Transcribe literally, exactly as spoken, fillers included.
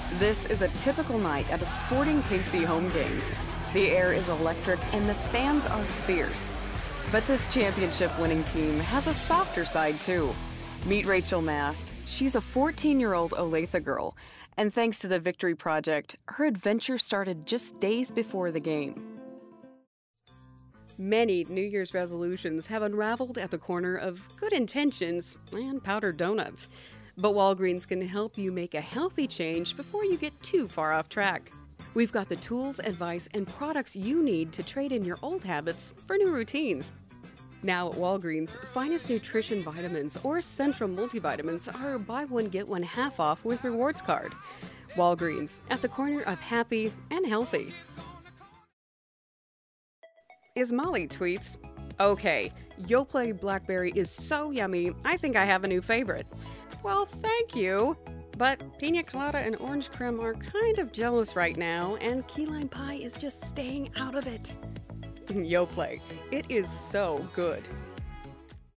This is a typical night at a Sporting K C home game. The air is electric and the fans are fierce. But this championship-winning team has a softer side too. Meet Rachel Mast. She's a fourteen-year-old Olathe girl, and thanks to the Victory Project, her adventure started just days before the game. Many New Year's resolutions have unraveled at the corner of good intentions and powdered donuts. But Walgreens can help you make a healthy change before you get too far off track. We've got the tools, advice, and products you need to trade in your old habits for new routines. Now at Walgreens, Finest Nutrition Vitamins or Centrum Multivitamins are buy one, get one half off with Rewards Card. Walgreens, at the corner of happy and healthy. Is Molly tweets, "Okay, Yoplait Blackberry is so yummy, I think I have a new favorite." Well, thank you. But Pina Colada and Orange Creme are kind of jealous right now, and Key Lime Pie is just staying out of it. Yoplait, it is so good.